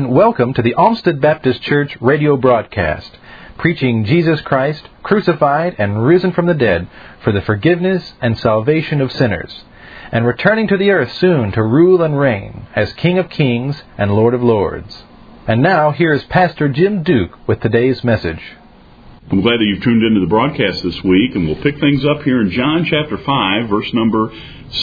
welcome to the Olmsted Baptist Church radio broadcast, preaching Jesus Christ, crucified and risen from the dead for the forgiveness and salvation of sinners, and returning to the earth soon to rule and reign as King of Kings and Lord of Lords. And now, here is Pastor Jim Duke with today's message. I'm glad that you've tuned into the broadcast this week, and we'll pick things up here in John chapter 5, verse number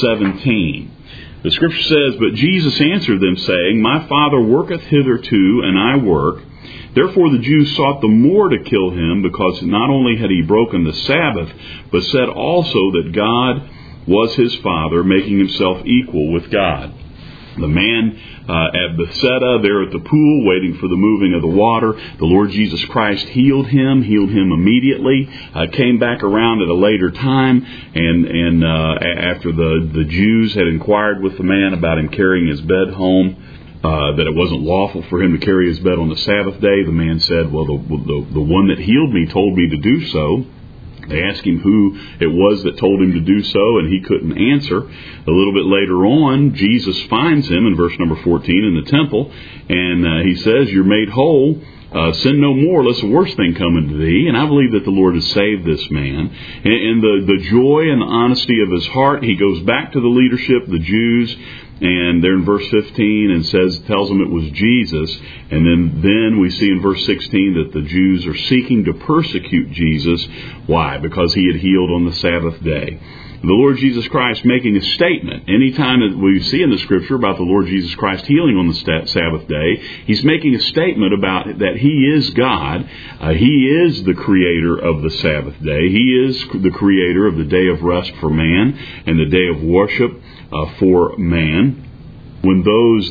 17. The Scripture says, "But Jesus answered them, saying, My Father worketh hitherto, and I work. Therefore the Jews sought the more to kill him, because not only had he broken the Sabbath, but said also that God was his Father, making himself equal with God." The man at Bethsaida, there at the pool, waiting for the moving of the water, the Lord Jesus Christ healed him immediately, came back around at a later time, and after the Jews had inquired with the man about him carrying his bed home, that it wasn't lawful for him to carry his bed on the Sabbath day, the man said, well, the one that healed me told me to do so. They asked him who it was that told him to do so, and he couldn't answer. A little bit later on, Jesus finds him in verse number 14 in the temple, and he says, "You're made whole. Sin no more, lest a worse thing come unto thee." And I believe that the Lord has saved this man. In the joy and the honesty of his heart, he goes back to the leadership, the Jews, and there in verse 15 and tells them it was Jesus. And then we see in verse 16 that the Jews are seeking to persecute Jesus. Why? Because he had healed on the Sabbath day. The Lord Jesus Christ making a statement. Anytime that we see in the Scripture about the Lord Jesus Christ healing on the Sabbath day, he's making a statement about that he is God. He is the creator of the Sabbath day. He is the creator of the day of rest for man and the day of worship for man. When those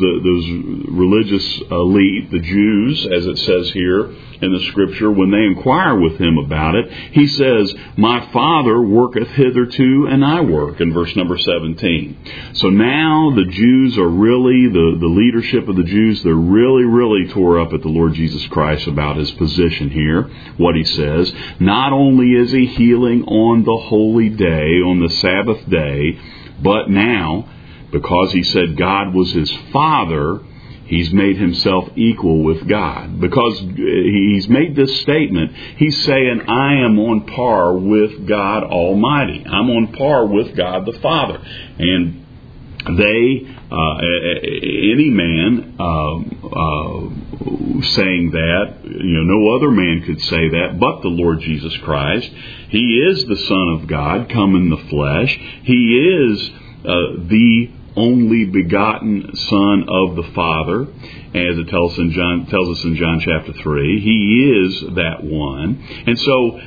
religious elite, the Jews, as it says here in the Scripture, when they inquire with him about it, he says, "My Father worketh hitherto, and I work," in verse number 17. So now the Jews are really, the leadership of the Jews, they're really tore up at the Lord Jesus Christ about his position here, what he says. Not only is he healing on the holy day, on the Sabbath day, but now, because he said God was his Father, he's made himself equal with God. Because he's made this statement, he's saying, I am on par with God Almighty. I'm on par with God the Father. And they, any man saying that, no other man could say that but the Lord Jesus Christ. He is the Son of God, come in the flesh. He is the only begotten Son of the Father, as it tells us in John chapter 3. He is that one. And so,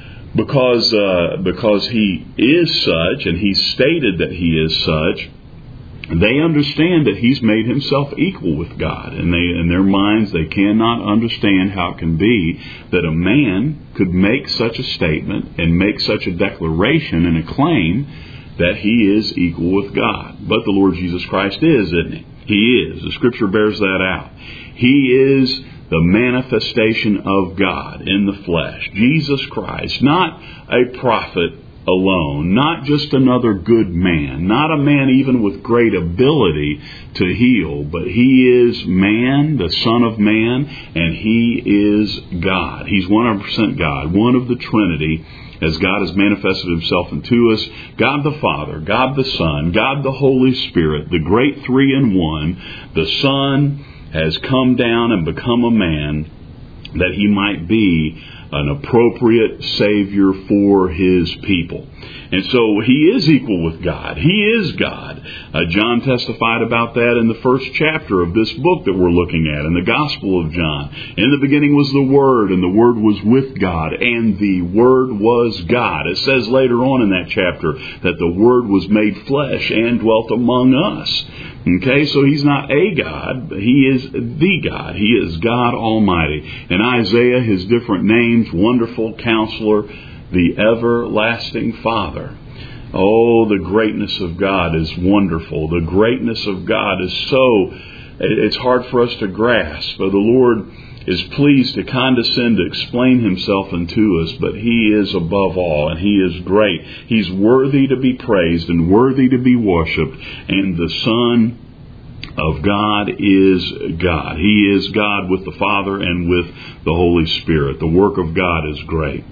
because he is such, and he stated that he is such, they understand that he's made himself equal with God. And in their minds, they cannot understand how it can be that a man could make such a statement and make such a declaration and a claim that he is equal with God. But the Lord Jesus Christ is, isn't he? He is. The Scripture bears that out. He is the manifestation of God in the flesh. Jesus Christ, not a prophet alone, not just another good man, not a man even with great ability to heal, but he is man, the Son of Man, and he is God. He's 100% God, one of the Trinity, as God has manifested himself unto us. God the Father, God the Son, God the Holy Spirit, the great three in one. The Son has come down and become a man that he might be an appropriate Savior for his people. And so he is equal with God. He is God. John testified about that in the first chapter of this book that we're looking at, in the Gospel of John. In the beginning was the Word, and the Word was with God, and the Word was God. It says later on in that chapter that the Word was made flesh and dwelt among us. Okay, so he's not a God, but he is the God. He is God Almighty. In Isaiah, his different names: Wonderful Counselor, the Everlasting Father. Oh, the greatness of God is wonderful. The greatness of God is it's hard for us to grasp. But the Lord is pleased to condescend to explain himself unto us, but he is above all, and he is great. He's worthy to be praised and worthy to be worshipped. And the Son of God is God. He is God with the Father and with the Holy Spirit. The work of God is great.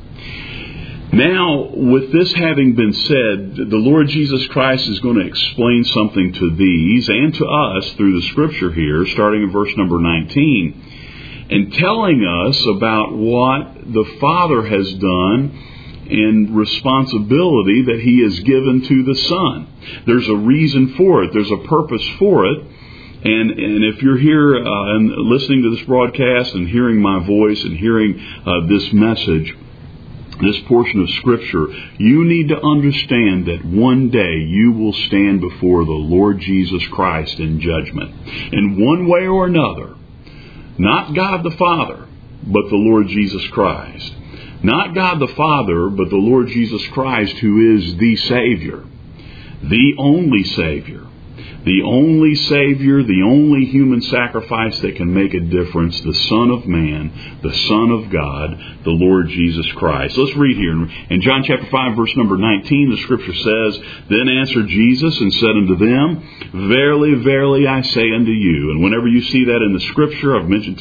Now, with this having been said, the Lord Jesus Christ is going to explain something to these and to us through the Scripture here, starting in verse number 19, and telling us about what the Father has done in responsibility that He has given to the Son. There's a reason for it. There's a purpose for it. And if you're here and listening to this broadcast and hearing my voice and hearing this message, this portion of Scripture, you need to understand that one day you will stand before the Lord Jesus Christ in judgment. In one way or another, not God the Father, but the Lord Jesus Christ. Not God the Father, but the Lord Jesus Christ, who is the Savior, the only Savior. The only Savior, the only human sacrifice that can make a difference, the Son of Man, the Son of God, the Lord Jesus Christ. Let's read here. In John chapter 5, verse number 19, the Scripture says, Then answered Jesus and said unto them, Verily, verily, I say unto you. And whenever you see that in the Scripture, I've mentioned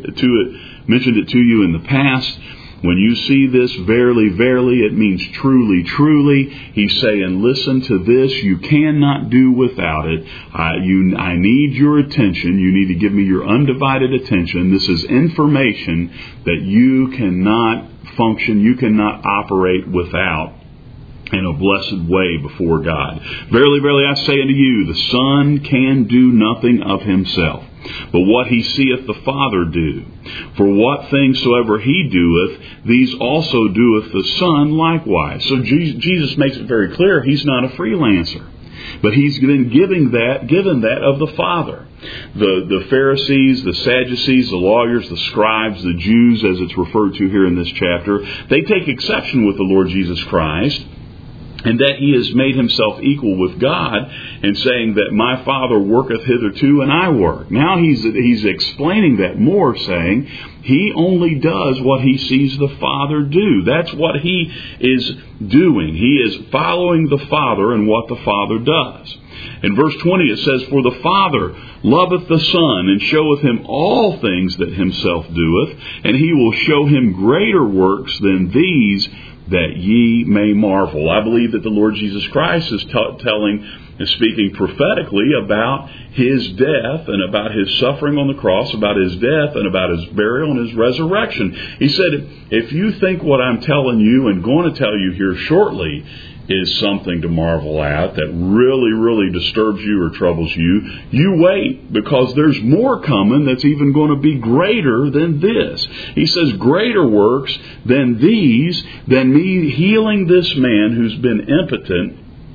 it to you in the past, when you see this, verily, verily, it means truly, truly. He's saying, listen to this. You cannot do without it. I need your attention. You need to give me your undivided attention. This is information that you cannot function, you cannot operate without in a blessed way before God. Verily, verily, I say unto you, the Son can do nothing of himself, but what he seeth the Father do. For what things soever he doeth, these also doeth the Son likewise. So Jesus makes it very clear he's not a freelancer, but he's been given that of the Father. The Pharisees, the Sadducees, the lawyers, the scribes, the Jews, as it's referred to here in this chapter, they take exception with the Lord Jesus Christ, and that he has made himself equal with God, and saying that my Father worketh hitherto and I work. Now he's explaining that more, saying he only does what he sees the Father do. That's what he is doing. He is following the Father and what the Father does. In verse 20 it says, For the Father loveth the Son, and showeth him all things that himself doeth, and he will show him greater works than these, that ye may marvel. I believe that the Lord Jesus Christ is speaking prophetically about his death and about his suffering on the cross, about his death and about his burial and his resurrection. He said, if you think what I'm telling you and going to tell you here shortly is something to marvel at, that really, really disturbs you or troubles you, you wait, because there's more coming that's even going to be greater than this. He says, greater works than these, than me healing this man who's been impotent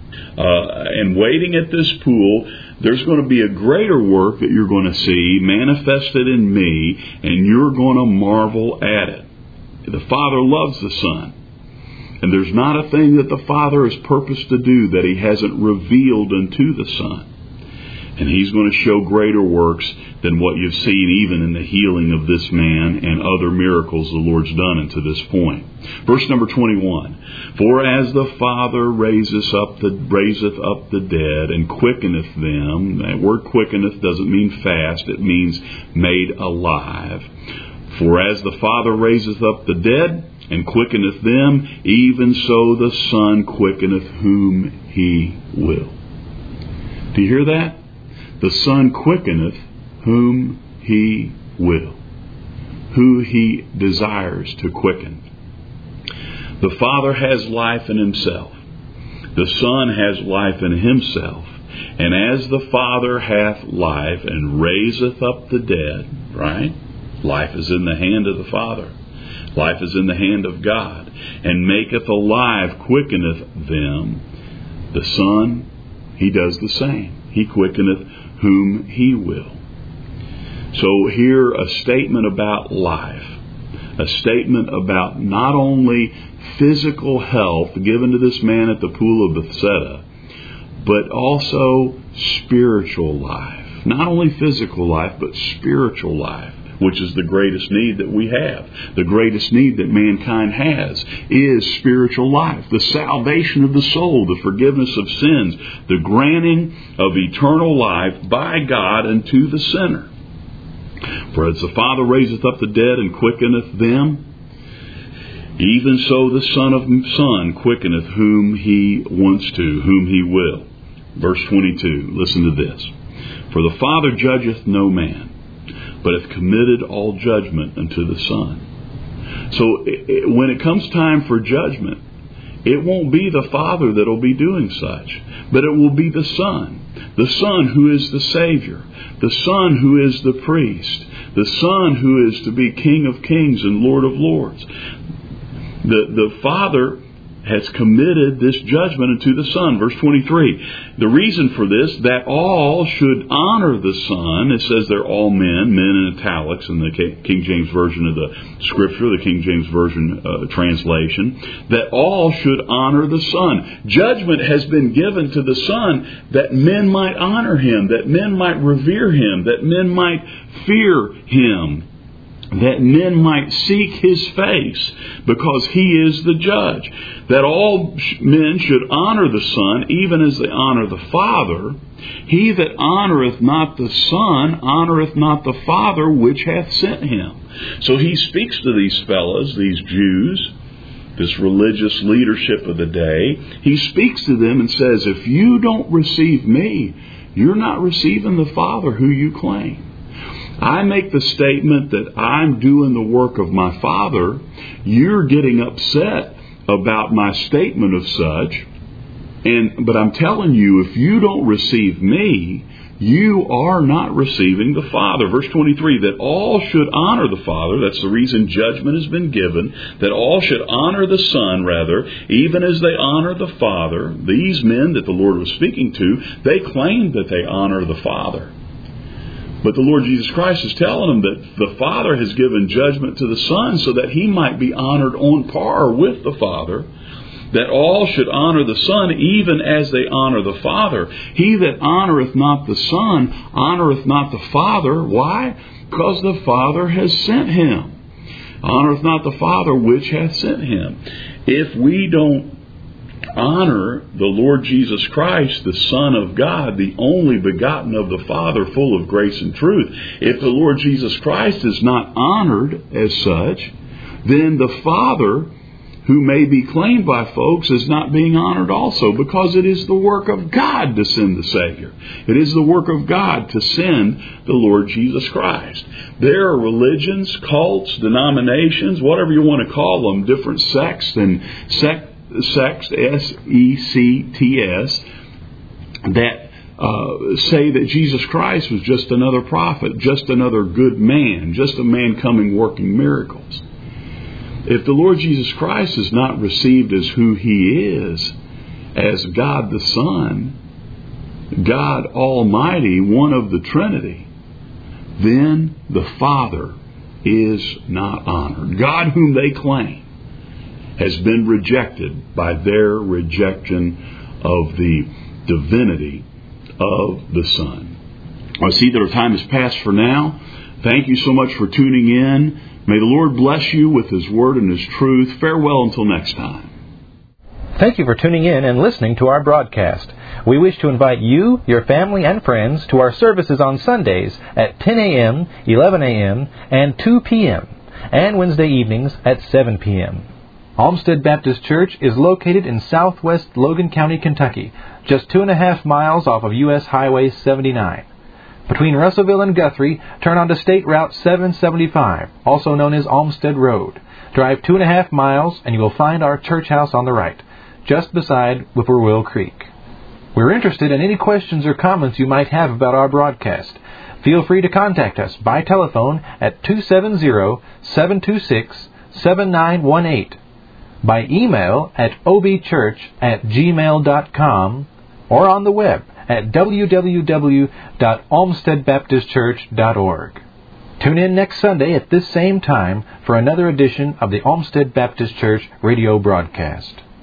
and waiting at this pool. There's going to be a greater work that you're going to see manifested in me, and you're going to marvel at it. The Father loves the Son. And there's not a thing that the Father has purposed to do that he hasn't revealed unto the Son. And he's going to show greater works than what you've seen even in the healing of this man and other miracles the Lord's done unto this point. Verse number 21. For as the Father raiseth up the dead and quickeneth them. That word quickeneth doesn't mean fast. It means made alive. For as the Father raiseth up the dead and quickeneth them, even so the Son quickeneth whom he will. Do you hear that? The Son quickeneth whom he will, who he desires to quicken. The Father has life in himself. The Son has life in himself. And as the Father hath life and raiseth up the dead, right? Life is in the hand of the Father. Life is in the hand of God. And maketh alive, quickeneth them. The Son, he does the same. He quickeneth whom he will. So here a statement about life. A statement about not only physical health given to this man at the pool of Bethesda, but also spiritual life. Not only physical life, but spiritual life. which is the greatest need that we have. The greatest need that mankind has is spiritual life, the salvation of the soul, the forgiveness of sins, the granting of eternal life by God unto the sinner. For as the Father raiseth up the dead and quickeneth them, even so the Son quickeneth whom He wants to, whom He will. Verse 22, listen to this. For the Father judgeth no man, but hath committed all judgment unto the Son. So when it comes time for judgment, it won't be the Father that will be doing such, but it will be the Son who is the Savior, the Son who is the priest, the Son who is to be King of kings and Lord of lords. The Father has committed this judgment unto the Son. Verse 23. The reason for this, that all should honor the Son. It says they're all men in italics in the King James Version of the Scripture, the King James Version translation. That all should honor the Son. Judgment has been given to the Son that men might honor Him, that men might revere Him, that men might fear Him, that men might seek His face, because He is the judge. That all men should honor the Son, even as they honor the Father. He that honoreth not the Son, honoreth not the Father which hath sent Him. So He speaks to these fellows, these Jews, this religious leadership of the day. He speaks to them and says, if you don't receive me, you're not receiving the Father who you claim. I make the statement that I'm doing the work of my Father. You're getting upset about my statement of such. But I'm telling you, if you don't receive me, you are not receiving the Father. Verse 23, that all should honor the Father. That's the reason judgment has been given. That all should honor the Son, rather, even as they honor the Father. These men that the Lord was speaking to, they claimed that they honor the Father. But the Lord Jesus Christ is telling them that the Father has given judgment to the Son so that He might be honored on par with the Father. That all should honor the Son even as they honor the Father. He that honoreth not the Son honoreth not the Father. Why? Because the Father has sent Him. Honoreth not the Father which hath sent Him. If we don't honor the Lord Jesus Christ, the Son of God, the only begotten of the Father, full of grace and truth, if the Lord Jesus Christ is not honored as such, then the Father, who may be claimed by folks, is not being honored also, because it is the work of God to send the Savior. It is the work of God to send the Lord Jesus Christ. There are religions, cults, denominations, whatever you want to call them, different sects, S-E-C-T-S, that say that Jesus Christ was just another prophet, just another good man, just a man coming working miracles. If the Lord Jesus Christ is not received as who He is, as God the Son, God Almighty, one of the Trinity, then the Father is not honored. God whom they claim has been rejected by their rejection of the divinity of the Son. I see that our time has passed for now. Thank you so much for tuning in. May the Lord bless you with His Word and His truth. Farewell until next time. Thank you for tuning in and listening to our broadcast. We wish to invite you, your family, and friends to our services on Sundays at 10 a.m., 11 a.m., and 2 p.m., and Wednesday evenings at 7 p.m. Olmsted Baptist Church is located in southwest Logan County, Kentucky, just 2.5 miles off of U.S. Highway 79. Between Russellville and Guthrie, turn onto State Route 775, also known as Olmsted Road. Drive 2.5 miles and you will find our church house on the right, just beside Whippoorwill Creek. We're interested in any questions or comments you might have about our broadcast. Feel free to contact us by telephone at 270-726-7918, by email at obchurch@gmail.com, or on the web at www.olmstedbaptistchurch.org. Tune in next Sunday at this same time for another edition of the Olmsted Baptist Church radio broadcast.